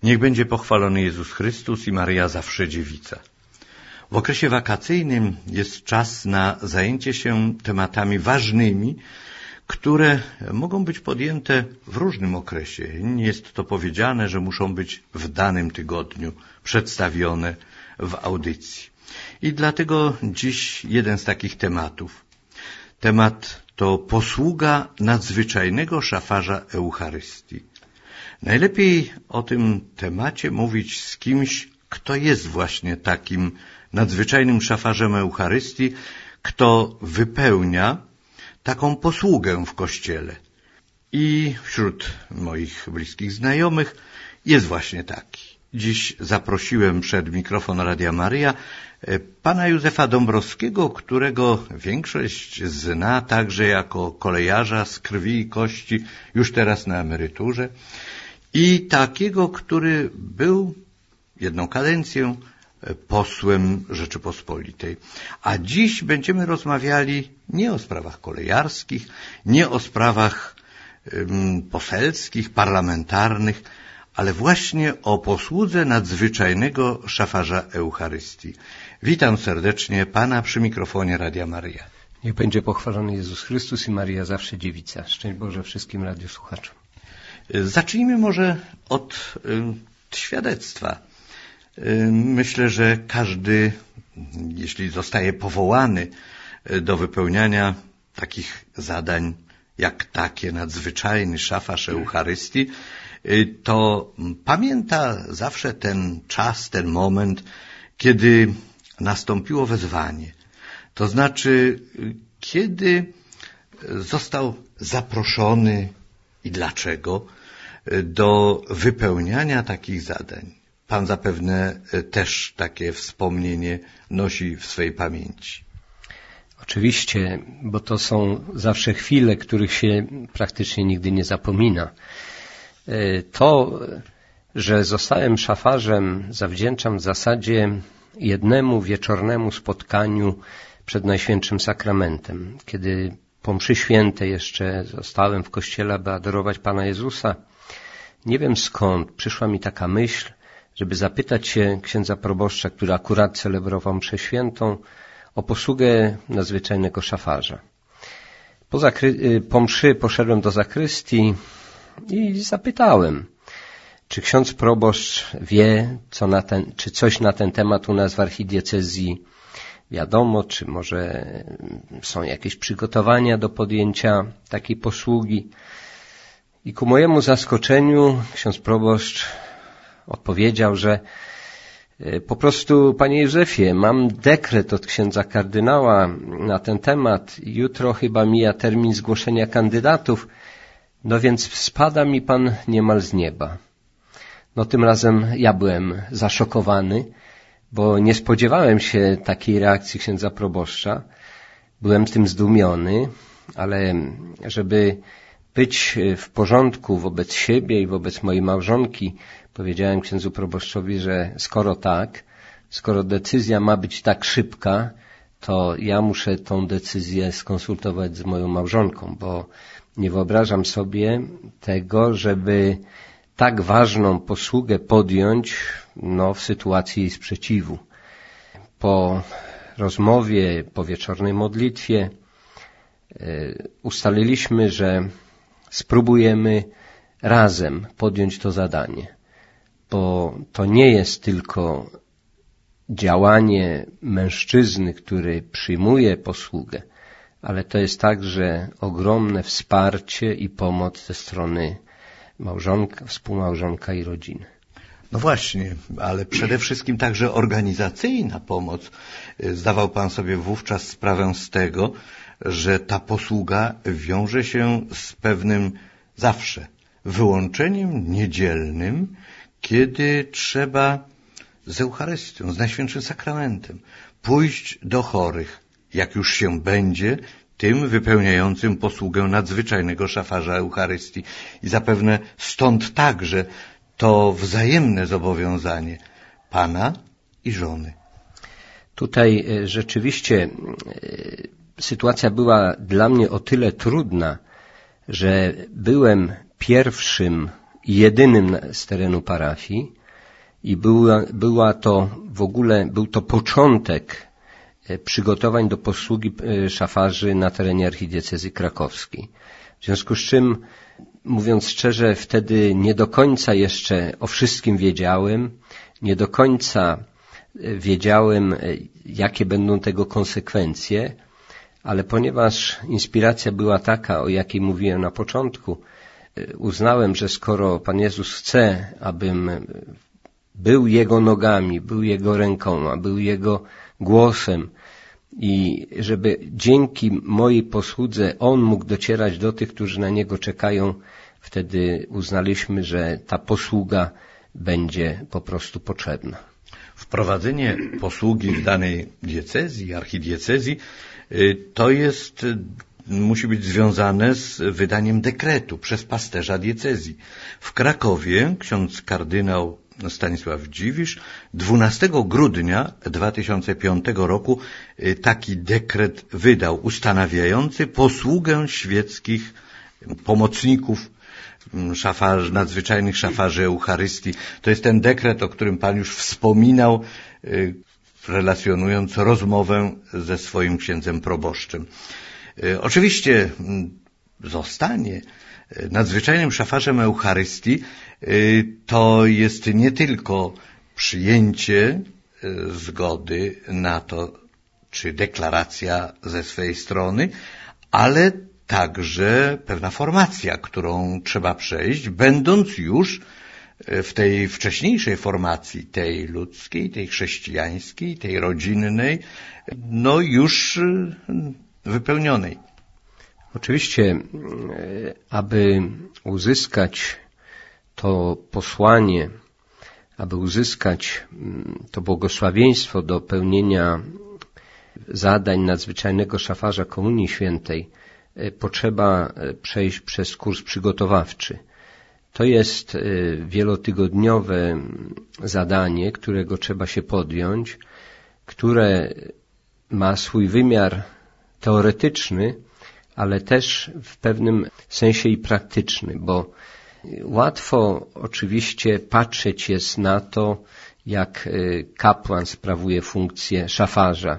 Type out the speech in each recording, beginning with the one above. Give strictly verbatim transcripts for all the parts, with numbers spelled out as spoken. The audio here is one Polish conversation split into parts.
Niech będzie pochwalony Jezus Chrystus i Maryja zawsze dziewica. W okresie wakacyjnym jest czas na zajęcie się tematami ważnymi, które mogą być podjęte w różnym okresie. Nie jest to powiedziane, że muszą być w danym tygodniu przedstawione w audycji. I dlatego dziś jeden z takich tematów. Temat to posługa nadzwyczajnego szafarza Eucharystii. Najlepiej o tym temacie mówić z kimś, kto jest właśnie takim nadzwyczajnym szafarzem Eucharystii, kto wypełnia taką posługę w Kościele. I wśród moich bliskich znajomych jest właśnie taki. Dziś zaprosiłem przed mikrofon Radia Maryja pana Józefa Dąbrowskiego, którego większość zna także jako kolejarza z krwi i kości, już teraz na emeryturze, i takiego, który był jedną kadencję posłem Rzeczypospolitej. A dziś będziemy rozmawiali nie o sprawach kolejarskich, nie o sprawach um, poselskich, parlamentarnych, ale właśnie o posłudze nadzwyczajnego szafarza Eucharystii. Witam serdecznie pana przy mikrofonie Radia Maryja. Niech będzie pochwalony Jezus Chrystus i Maryja zawsze dziewica. Szczęść Boże wszystkim radiosłuchaczom. Zacznijmy może od y, świadectwa. Y, myślę, że każdy, jeśli zostaje powołany do wypełniania takich zadań, jak takie nadzwyczajny szafarz Eucharystii, y, to pamięta zawsze ten czas, ten moment, kiedy nastąpiło wezwanie. To znaczy, kiedy został zaproszony i dlaczego do wypełniania takich zadań. Pan zapewne też takie wspomnienie nosi w swej pamięci. Oczywiście, bo to są zawsze chwile, których się praktycznie nigdy nie zapomina. To, że zostałem szafarzem, zawdzięczam w zasadzie jednemu wieczornemu spotkaniu przed Najświętszym Sakramentem, kiedy po mszy świętej jeszcze zostałem w kościele, aby adorować Pana Jezusa. Nie wiem skąd przyszła mi taka myśl, żeby zapytać się księdza proboszcza, który akurat celebrował mszę świętą, o posługę nadzwyczajnego szafarza. Po, zakry- po mszy poszedłem do zakrystii i zapytałem, czy ksiądz proboszcz wie, co na ten, czy coś na ten temat u nas w archidiecezji wiadomo, czy może są jakieś przygotowania do podjęcia takiej posługi. I ku mojemu zaskoczeniu ksiądz proboszcz odpowiedział, że po prostu, panie Józefie, mam dekret od księdza kardynała na ten temat. Jutro chyba mija termin zgłoszenia kandydatów, no więc spada mi pan niemal z nieba. No tym razem ja byłem zaszokowany, bo nie spodziewałem się takiej reakcji księdza proboszcza. Byłem tym zdumiony, ale żeby być w porządku wobec siebie i wobec mojej małżonki, powiedziałem księdzu proboszczowi, że skoro tak, skoro decyzja ma być tak szybka, to ja muszę tą decyzję skonsultować z moją małżonką, bo nie wyobrażam sobie tego, żeby tak ważną posługę podjąć no, w sytuacji sprzeciwu. Po rozmowie, po wieczornej modlitwie yy, ustaliliśmy, że spróbujemy razem podjąć to zadanie, bo to nie jest tylko działanie mężczyzny, który przyjmuje posługę, ale to jest także ogromne wsparcie i pomoc ze strony małżonka, współmałżonka i rodziny. No właśnie, ale przede wszystkim także organizacyjna pomoc. Zdawał pan sobie wówczas sprawę z tego, że ta posługa wiąże się z pewnym zawsze wyłączeniem niedzielnym, kiedy trzeba z Eucharystią, z Najświętszym Sakramentem pójść do chorych, jak już się będzie tym wypełniającym posługę nadzwyczajnego szafarza Eucharystii. I zapewne stąd także to wzajemne zobowiązanie pana i żony. Tutaj rzeczywiście sytuacja była dla mnie o tyle trudna, że byłem pierwszym i jedynym z terenu parafii i była, była to w ogóle, był to początek przygotowań do posługi szafarzy na terenie archidiecezji krakowskiej. W związku z czym, mówiąc szczerze, wtedy nie do końca jeszcze o wszystkim wiedziałem, nie do końca wiedziałem, jakie będą tego konsekwencje, ale ponieważ inspiracja była taka, o jakiej mówiłem na początku, uznałem, że skoro Pan Jezus chce, abym był Jego nogami, był Jego rękoma, był Jego głosem i żeby dzięki mojej posłudze On mógł docierać do tych, którzy na Niego czekają, wtedy uznaliśmy, że ta posługa będzie po prostu potrzebna. Wprowadzenie posługi w danej diecezji, archidiecezji, to jest, musi być związane z wydaniem dekretu przez pasterza diecezji. W Krakowie ksiądz kardynał Stanisław Dziwisz dwunastego grudnia dwa tysiące piątego roku taki dekret wydał, ustanawiający posługę świeckich pomocników szafarzy, nadzwyczajnych szafarzy Eucharystii. To jest ten dekret, o którym Pan już wspominał, relacjonując rozmowę ze swoim księdzem proboszczem. Oczywiście zostanie nadzwyczajnym szafarzem Eucharystii to jest nie tylko przyjęcie zgody na to, czy deklaracja ze swej strony, ale także pewna formacja, którą trzeba przejść, będąc już w tej wcześniejszej formacji, tej ludzkiej, tej chrześcijańskiej, tej rodzinnej, no już wypełnionej. Oczywiście, aby uzyskać to posłanie, aby uzyskać to błogosławieństwo do pełnienia zadań nadzwyczajnego szafarza Komunii Świętej, potrzeba przejść przez kurs przygotowawczy. To jest wielotygodniowe zadanie, którego trzeba się podjąć, które ma swój wymiar teoretyczny, ale też w pewnym sensie i praktyczny, bo łatwo oczywiście patrzeć jest na to, jak kapłan sprawuje funkcję szafarza.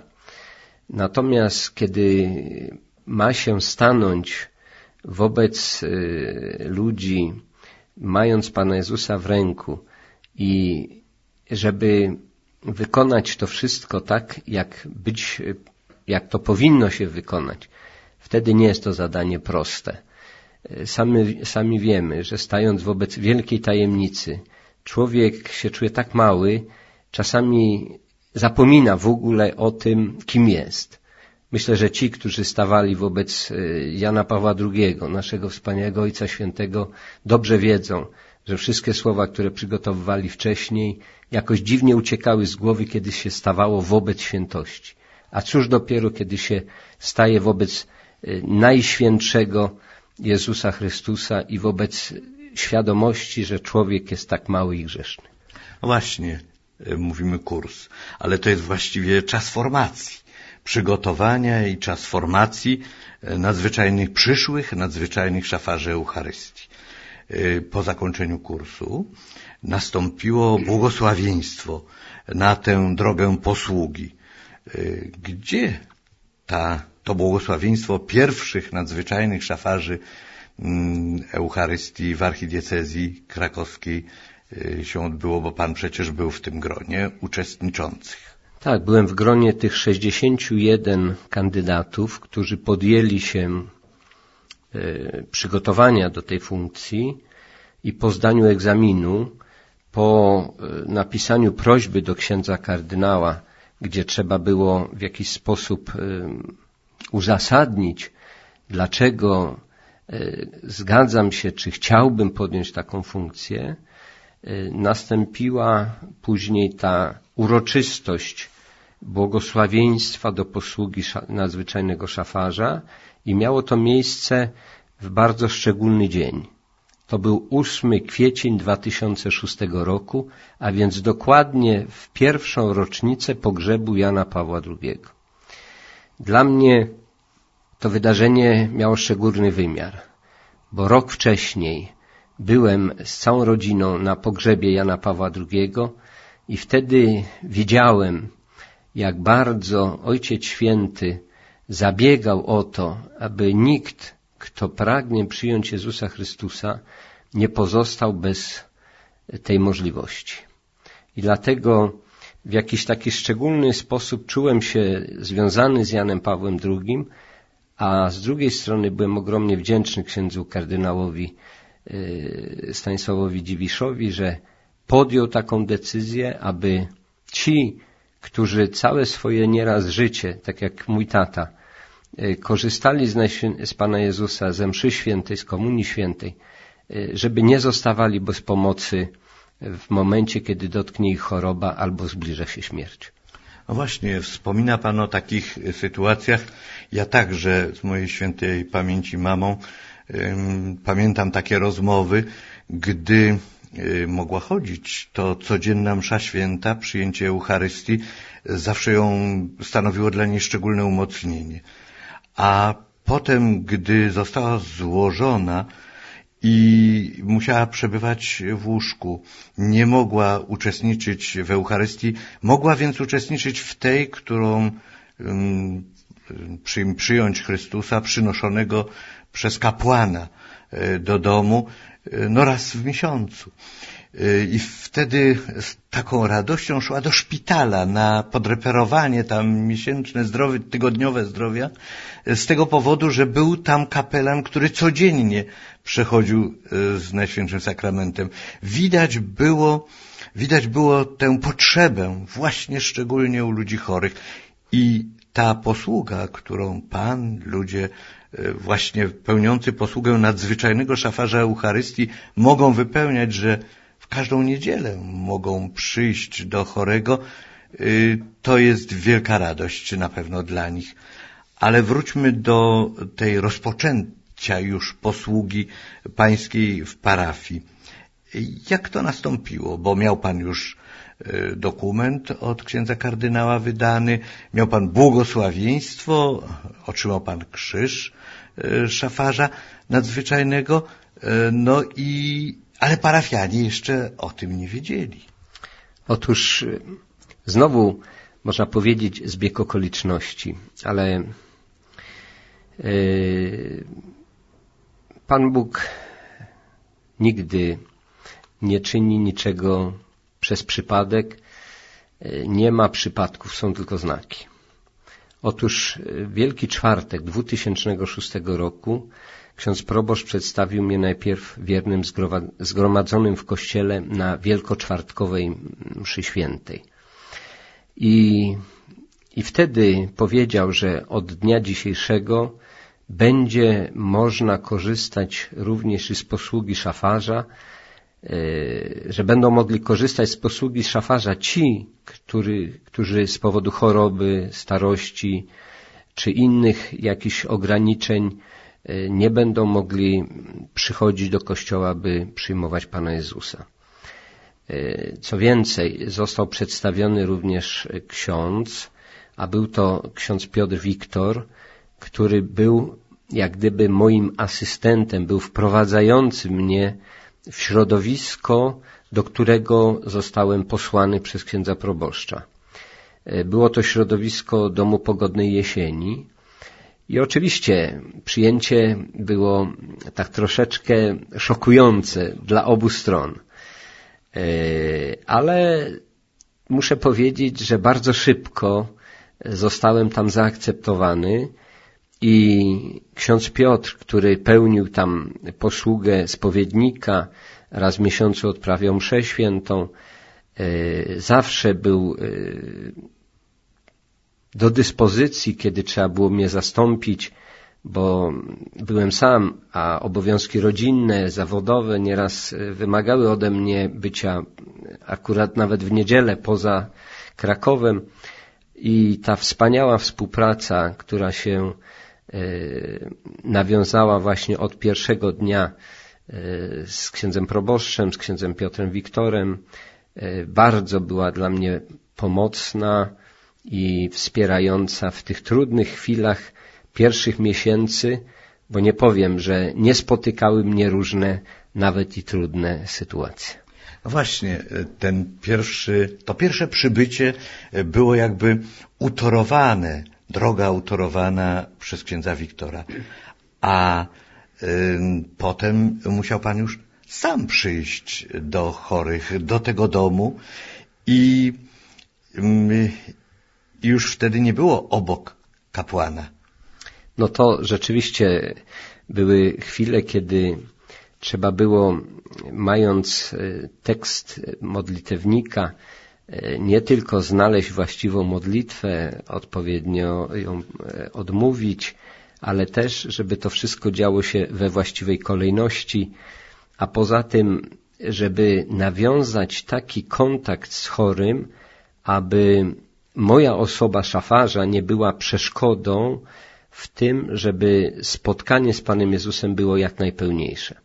Natomiast kiedy ma się stanąć wobec ludzi, mając Pana Jezusa w ręku i żeby wykonać to wszystko tak, jak być, jak to powinno się wykonać, wtedy nie jest to zadanie proste. Sami, sami wiemy, że stając wobec wielkiej tajemnicy, człowiek się czuje tak mały, czasami zapomina w ogóle o tym, kim jest. Myślę, że ci, którzy stawali wobec Jana Pawła drugiego, naszego wspaniałego Ojca Świętego, dobrze wiedzą, że wszystkie słowa, które przygotowywali wcześniej, jakoś dziwnie uciekały z głowy, kiedy się stawało wobec świętości. A cóż dopiero, kiedy się staje wobec Najświętszego Jezusa Chrystusa i wobec świadomości, że człowiek jest tak mały i grzeszny. No właśnie, mówimy kurs, ale to jest właściwie czas formacji, przygotowania i czas formacji nadzwyczajnych, przyszłych nadzwyczajnych szafarzy Eucharystii. Po zakończeniu kursu nastąpiło błogosławieństwo na tę drogę posługi. Gdzie ta, to błogosławieństwo pierwszych nadzwyczajnych szafarzy Eucharystii w archidiecezji krakowskiej się odbyło, bo Pan przecież był w tym gronie uczestniczących. Tak, byłem w gronie tych sześćdziesięciu jeden kandydatów, którzy podjęli się przygotowania do tej funkcji i po zdaniu egzaminu, po napisaniu prośby do księdza kardynała, gdzie trzeba było w jakiś sposób uzasadnić, dlaczego zgadzam się, czy chciałbym podjąć taką funkcję, nastąpiła później ta uroczystość błogosławieństwa do posługi nadzwyczajnego szafarza i miało to miejsce w bardzo szczególny dzień. To był ósmy kwiecień dwa tysiące szóstego roku, a więc dokładnie w pierwszą rocznicę pogrzebu Jana Pawła drugiego. Dla mnie to wydarzenie miało szczególny wymiar, bo rok wcześniej byłem z całą rodziną na pogrzebie Jana Pawła drugiego i wtedy widziałem, jak bardzo Ojciec Święty zabiegał o to, aby nikt, kto pragnie przyjąć Jezusa Chrystusa, nie pozostał bez tej możliwości. I dlatego w jakiś taki szczególny sposób czułem się związany z Janem Pawłem drugim, a z drugiej strony byłem ogromnie wdzięczny księdzu kardynałowi Stanisławowi Dziwiszowi, że podjął taką decyzję, aby ci, którzy całe swoje nieraz życie, tak jak mój tata, korzystali z, z Pana Jezusa, ze mszy świętej, z komunii świętej, żeby nie zostawali bez pomocy w momencie, kiedy dotknie ich choroba albo zbliża się śmierć. No właśnie, wspomina Pan o takich sytuacjach. Ja także z mojej świętej pamięci mamą ym, pamiętam takie rozmowy, gdy y, mogła chodzić, to codzienna msza święta, przyjęcie Eucharystii zawsze ją stanowiło dla niej szczególne umocnienie. A potem, gdy została złożona i musiała przebywać w łóżku, nie mogła uczestniczyć w Eucharystii, mogła więc uczestniczyć w tej, którą um, przy, przyjąć Chrystusa przynoszonego przez kapłana do domu, no raz w miesiącu. I wtedy z taką radością szła do szpitala na podreperowanie tam miesięczne zdrowie, tygodniowe zdrowia, z tego powodu, że był tam kapelan, który codziennie przechodził z Najświętszym Sakramentem. Widać było, widać było tę potrzebę właśnie szczególnie u ludzi chorych. I ta posługa, którą Pan, ludzie właśnie pełniący posługę nadzwyczajnego szafarza Eucharystii mogą wypełniać, że w każdą niedzielę mogą przyjść do chorego, to jest wielka radość na pewno dla nich. Ale wróćmy do tej rozpoczęcia już posługi pańskiej w parafii. Jak to nastąpiło? Bo miał Pan już dokument od księdza kardynała wydany, miał Pan błogosławieństwo, otrzymał Pan krzyż szafarza nadzwyczajnego, no i ale parafianie jeszcze o tym nie wiedzieli. Otóż znowu można powiedzieć zbieg okoliczności, ale yy, Pan Bóg nigdy nie czyni niczego przez przypadek. Nie ma przypadków, są tylko znaki. Otóż Wielki Czwartek dwutysięcznego szóstego roku ksiądz proboszcz przedstawił mnie najpierw wiernym zgromadzonym w kościele na wielkoczwartkowej mszy świętej. I, I wtedy powiedział, że od dnia dzisiejszego będzie można korzystać również i z posługi szafarza, że będą mogli korzystać z posługi szafarza ci, który, którzy z powodu choroby, starości czy innych jakichś ograniczeń nie będą mogli przychodzić do kościoła, by przyjmować Pana Jezusa. Co więcej, został przedstawiony również ksiądz, a był to ksiądz Piotr Wiktor, który był jak gdyby moim asystentem, był wprowadzający mnie w środowisko, do którego zostałem posłany przez księdza proboszcza. Było to środowisko Domu Pogodnej Jesieni i oczywiście przyjęcie było tak troszeczkę szokujące dla obu stron. Ale muszę powiedzieć, że bardzo szybko zostałem tam zaakceptowany i ksiądz Piotr, który pełnił tam posługę spowiednika, raz w miesiącu odprawiał mszę świętą, zawsze był do dyspozycji, kiedy trzeba było mnie zastąpić, bo byłem sam, a obowiązki rodzinne, zawodowe nieraz wymagały ode mnie bycia akurat nawet w niedzielę poza Krakowem. I ta wspaniała współpraca, która się nawiązała właśnie od pierwszego dnia z księdzem proboszczem, z księdzem Piotrem Wiktorem, bardzo była dla mnie pomocna i wspierająca w tych trudnych chwilach pierwszych miesięcy, bo nie powiem, że nie spotykały mnie różne nawet i trudne sytuacje. No właśnie, ten pierwszy, to pierwsze przybycie było jakby utorowane, droga utorowana przez księdza Wiktora, a y, potem musiał pan już sam przyjść do chorych, do tego domu i y, już wtedy nie było obok kapłana. No to rzeczywiście były chwile, kiedy trzeba było, mając tekst modlitewnika, nie tylko znaleźć właściwą modlitwę, odpowiednio ją odmówić, ale też, żeby to wszystko działo się we właściwej kolejności, a poza tym, żeby nawiązać taki kontakt z chorym, aby moja osoba szafarza nie była przeszkodą w tym, żeby spotkanie z Panem Jezusem było jak najpełniejsze.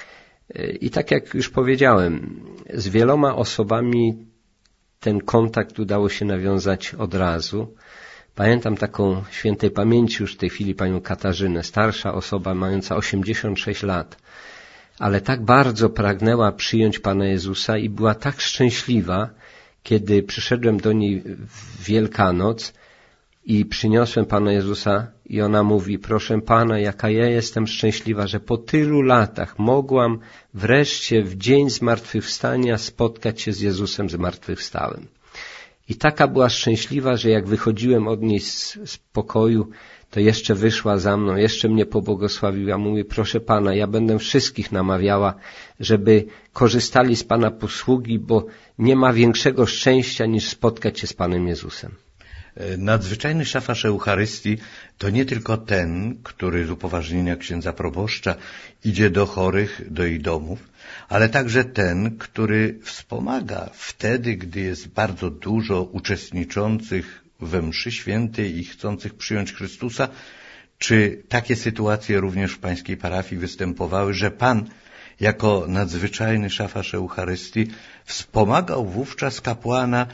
I tak jak już powiedziałem, z wieloma osobami ten kontakt udało się nawiązać od razu. Pamiętam taką świętej pamięci już w tej chwili panią Katarzynę, starsza osoba mająca osiemdziesiąt sześć lat, ale tak bardzo pragnęła przyjąć Pana Jezusa i była tak szczęśliwa, kiedy przyszedłem do niej w Wielkanoc i przyniosłem Pana Jezusa i ona mówi, proszę Pana, jaka ja jestem szczęśliwa, że po tylu latach mogłam wreszcie w dzień zmartwychwstania spotkać się z Jezusem zmartwychwstałym. I taka była szczęśliwa, że jak wychodziłem od niej z, z pokoju, to jeszcze wyszła za mną, jeszcze mnie pobłogosławiła. Mówi, proszę Pana, ja będę wszystkich namawiała, żeby korzystali z Pana posługi, bo nie ma większego szczęścia niż spotkać się z Panem Jezusem. Nadzwyczajny szafarz Eucharystii to nie tylko ten, który z upoważnienia księdza proboszcza idzie do chorych, do ich domów, ale także ten, który wspomaga wtedy, gdy jest bardzo dużo uczestniczących we mszy świętej i chcących przyjąć Chrystusa. Czy takie sytuacje również w pańskiej parafii występowały, że pan jako nadzwyczajny szafarz Eucharystii wspomagał wówczas kapłana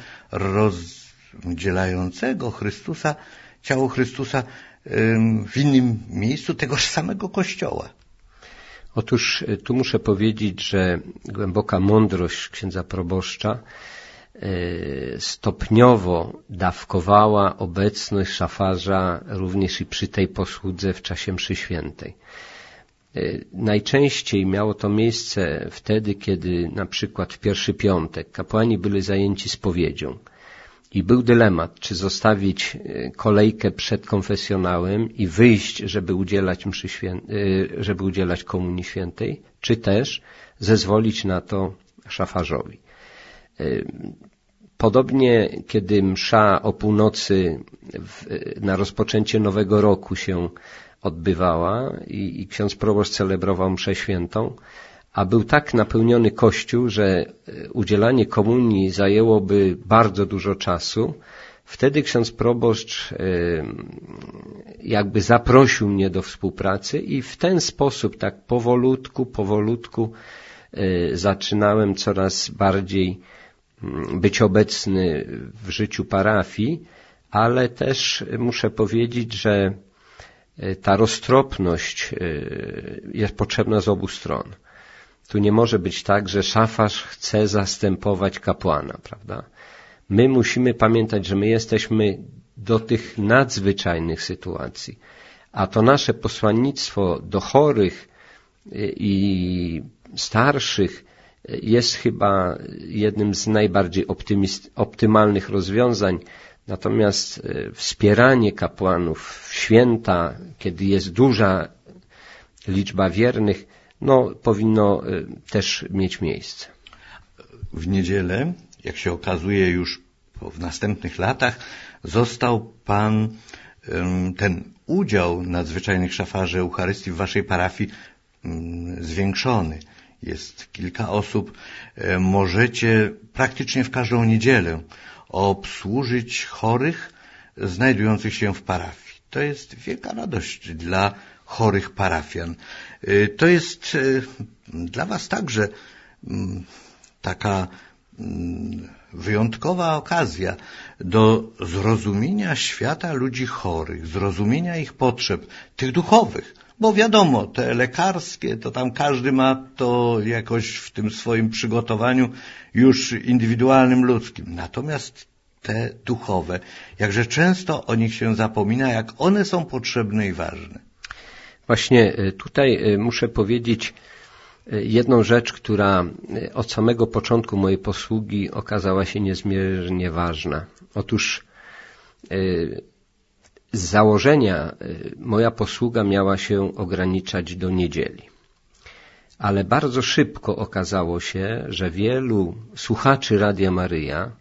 rozdzielającego Chrystusa, ciało Chrystusa w innym miejscu tegoż samego kościoła? Otóż tu muszę powiedzieć, że głęboka mądrość księdza proboszcza stopniowo dawkowała obecność szafarza również i przy tej posłudze w czasie mszy świętej. Najczęściej miało to miejsce wtedy, kiedy na przykład w pierwszy piątek kapłani byli zajęci spowiedzią i był dylemat, czy zostawić kolejkę przed konfesjonałem i wyjść, żeby udzielać mszy świętej, żeby udzielać komunii świętej, czy też zezwolić na to szafarzowi. Podobnie, kiedy msza o północy w, na rozpoczęcie nowego roku się odbywała i, i ksiądz proboszcz celebrował mszę świętą, a był tak napełniony kościół, że udzielanie komunii zajęłoby bardzo dużo czasu, wtedy ksiądz proboszcz jakby zaprosił mnie do współpracy i w ten sposób tak powolutku, powolutku zaczynałem coraz bardziej być obecny w życiu parafii, ale też muszę powiedzieć, że ta roztropność jest potrzebna z obu stron. Tu nie może być tak, że szafarz chce zastępować kapłana, prawda? My musimy pamiętać, że my jesteśmy do tych nadzwyczajnych sytuacji, a to nasze posłannictwo do chorych i starszych jest chyba jednym z najbardziej optymalnych rozwiązań. Natomiast wspieranie kapłanów w święta, kiedy jest duża liczba wiernych, no powinno też mieć miejsce. W niedzielę, jak się okazuje już w następnych latach, został pan ten udział nadzwyczajnych szafarzy Eucharystii w waszej parafii zwiększony. Jest kilka osób. Możecie praktycznie w każdą niedzielę obsłużyć chorych znajdujących się w parafii. To jest wielka radość dla chorych parafian. To jest dla was także taka wyjątkowa okazja do zrozumienia świata ludzi chorych, zrozumienia ich potrzeb, tych duchowych, bo wiadomo, te lekarskie, to tam każdy ma to jakoś w tym swoim przygotowaniu już indywidualnym, ludzkim. Natomiast te duchowe, jakże często o nich się zapomina, jak one są potrzebne i ważne. Właśnie tutaj muszę powiedzieć jedną rzecz, która od samego początku mojej posługi okazała się niezmiernie ważna. Otóż z założenia moja posługa miała się ograniczać do niedzieli. Ale bardzo szybko okazało się, że wielu słuchaczy Radia Maryja,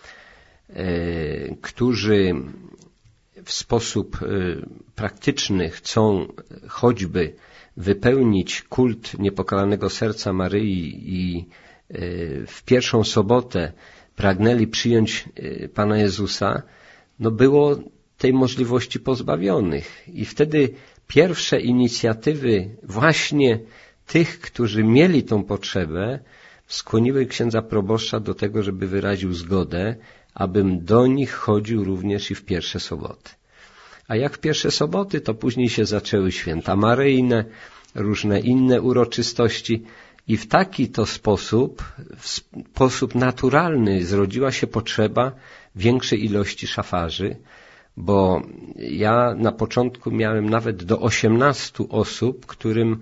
którzy w sposób praktyczny chcą choćby wypełnić kult Niepokalanego Serca Maryi i w pierwszą sobotę pragnęli przyjąć Pana Jezusa, no było tej możliwości pozbawionych. I wtedy pierwsze inicjatywy właśnie tych, którzy mieli tą potrzebę, skłoniły księdza proboszcza do tego, żeby wyraził zgodę, abym do nich chodził również i w pierwsze soboty. A jak w pierwsze soboty, to później się zaczęły święta maryjne, różne inne uroczystości i w taki to sposób, w sposób naturalny zrodziła się potrzeba większej ilości szafarzy, bo ja na początku miałem nawet do osiemnastu osób, którym,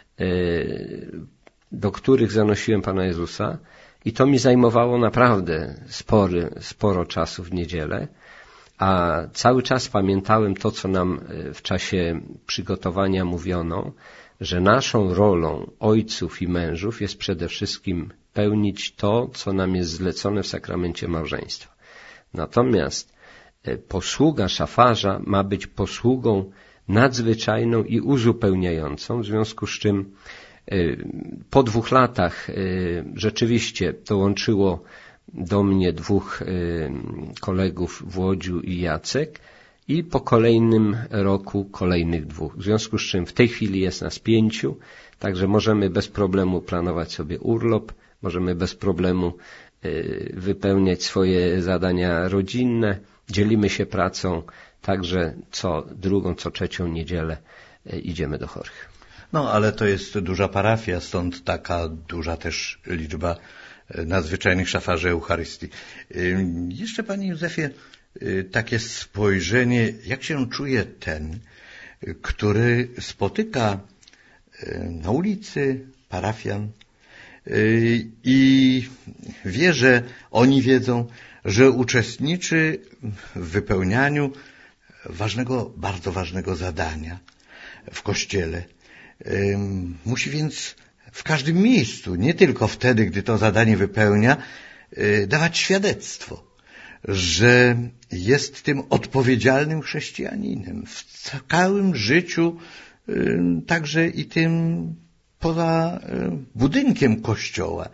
do których zanosiłem Pana Jezusa i to mi zajmowało naprawdę spory, sporo czasu w niedzielę, a cały czas pamiętałem to, co nam w czasie przygotowania mówiono, że naszą rolą ojców i mężów jest przede wszystkim pełnić to, co nam jest zlecone w sakramencie małżeństwa. Natomiast posługa szafarza ma być posługą nadzwyczajną i uzupełniającą, w związku z czym po dwóch latach rzeczywiście dołączyło do mnie dwóch kolegów, Włodziu i Jacek, i po kolejnym roku kolejnych dwóch. W związku z czym w tej chwili jest nas pięciu, także możemy bez problemu planować sobie urlop, możemy bez problemu wypełniać swoje zadania rodzinne, dzielimy się pracą, także co drugą, co trzecią niedzielę idziemy do chorych. No, ale to jest duża parafia, stąd taka duża też liczba nadzwyczajnych szafarzy Eucharystii. Jeszcze, Panie Józefie, takie spojrzenie, jak się czuje ten, który spotyka na ulicy parafian i wie, że oni wiedzą, że uczestniczy w wypełnianiu ważnego, bardzo ważnego zadania w Kościele. Musi więc w każdym miejscu, nie tylko wtedy, gdy to zadanie wypełnia, dawać świadectwo, że jest tym odpowiedzialnym chrześcijaninem w całym życiu, także i tym poza budynkiem Kościoła.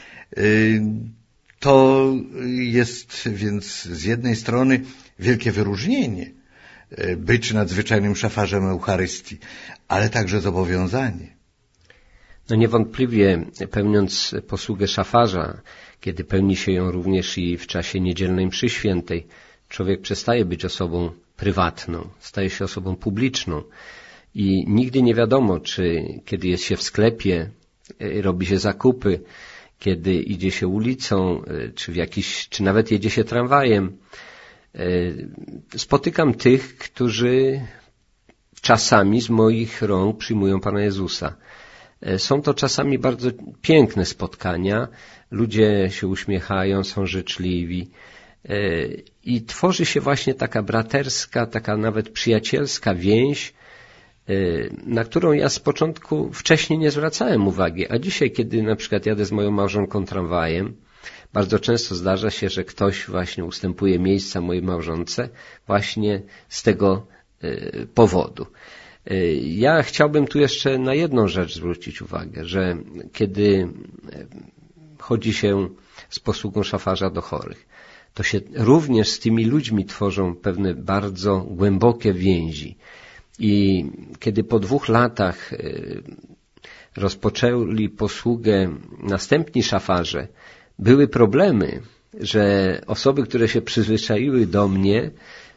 To jest więc z jednej strony wielkie wyróżnienie być nadzwyczajnym szafarzem Eucharystii, ale także zobowiązanie. No niewątpliwie pełniąc posługę szafarza, kiedy pełni się ją również i w czasie niedzielnej mszy świętej, człowiek przestaje być osobą prywatną, staje się osobą publiczną i nigdy nie wiadomo, czy kiedy jest się w sklepie, robi się zakupy, kiedy idzie się ulicą, czy w jakiś, czy nawet jedzie się tramwajem. Spotykam tych, którzy czasami z moich rąk przyjmują Pana Jezusa. Są to czasami bardzo piękne spotkania, ludzie się uśmiechają, są życzliwi i tworzy się właśnie taka braterska, taka nawet przyjacielska więź, na którą ja z początku wcześniej nie zwracałem uwagi, a dzisiaj, kiedy na przykład jadę z moją małżonką tramwajem, bardzo często zdarza się, że ktoś właśnie ustępuje miejsca mojej małżonce właśnie z tego powodu. Ja chciałbym tu jeszcze na jedną rzecz zwrócić uwagę, że kiedy chodzi się z posługą szafarza do chorych, to się również z tymi ludźmi tworzą pewne bardzo głębokie więzi. I kiedy po dwóch latach rozpoczęli posługę następni szafarze, były problemy, że osoby, które się przyzwyczaiły do mnie,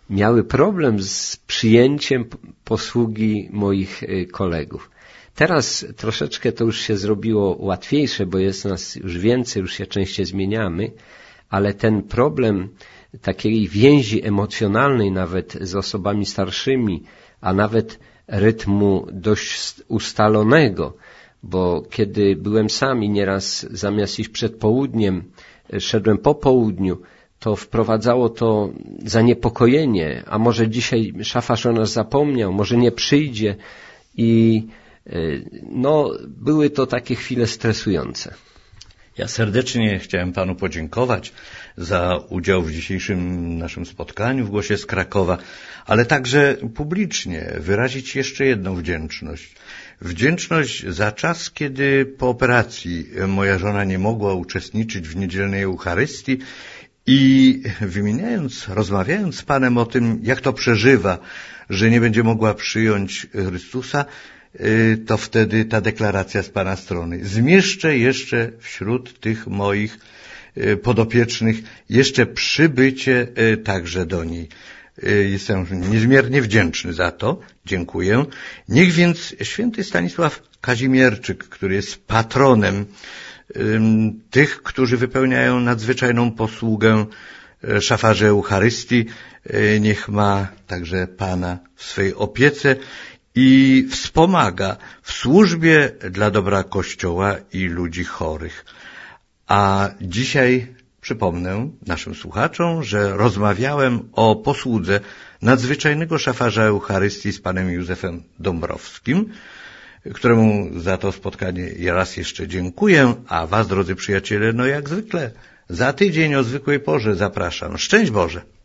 miały problem z przyjęciem posługi moich kolegów. Teraz troszeczkę to już się zrobiło łatwiejsze, bo jest nas już więcej, już się częściej zmieniamy, ale ten problem takiej więzi emocjonalnej nawet z osobami starszymi, a nawet rytmu dość ustalonego, bo kiedy byłem sam i nieraz zamiast iść przed południem, szedłem po południu, to wprowadzało to zaniepokojenie, a może dzisiaj szafarz o nas zapomniał, może nie przyjdzie i no, były to takie chwile stresujące. Ja serdecznie chciałem Panu podziękować za udział w dzisiejszym naszym spotkaniu w Głosie z Krakowa, ale także publicznie wyrazić jeszcze jedną wdzięczność. Wdzięczność za czas, kiedy po operacji moja żona nie mogła uczestniczyć w niedzielnej Eucharystii i wymieniając, rozmawiając z Panem o tym, jak to przeżywa, że nie będzie mogła przyjąć Chrystusa, to wtedy ta deklaracja z Pana strony. Zmieszczę jeszcze wśród tych moich podopiecznych jeszcze przybycie także do niej. Jestem niezmiernie wdzięczny za to. Dziękuję. Niech więc święty Stanisław Kazimierczyk, który jest patronem tych, którzy wypełniają nadzwyczajną posługę szafarzy Eucharystii, niech ma także Pana w swej opiece i wspomaga w służbie dla dobra Kościoła i ludzi chorych. A dzisiaj przypomnę naszym słuchaczom, że rozmawiałem o posłudze nadzwyczajnego szafarza Eucharystii z panem Józefem Dąbrowskim, któremu za to spotkanie raz jeszcze dziękuję, a was, drodzy przyjaciele, no jak zwykle za tydzień o zwykłej porze zapraszam. Szczęść Boże!